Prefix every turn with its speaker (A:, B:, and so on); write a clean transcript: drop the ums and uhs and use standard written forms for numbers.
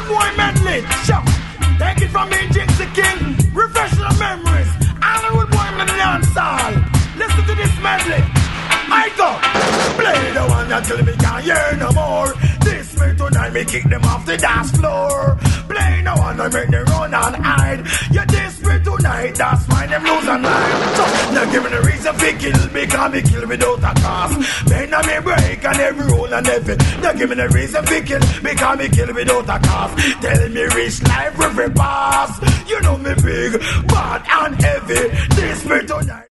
A: boy medley. Sure. Take it from me, Jinxie King. Refresh the memories. Hollywood boy medley on style. Listen to this medley. I go. Play the one until me can't hear no more. This me tonight, me kick them off the dance floor. Play no one, I make them run and hide. You diss me tonight, that's why them lose and lie. So, now give me the reason for kill me, cause me kill without a cause. Men and me break and every rule and every. Now give me the reason for kill me, cause me kill without a cause. Tell me rich life every pass. You know me big, bad and heavy. This me tonight.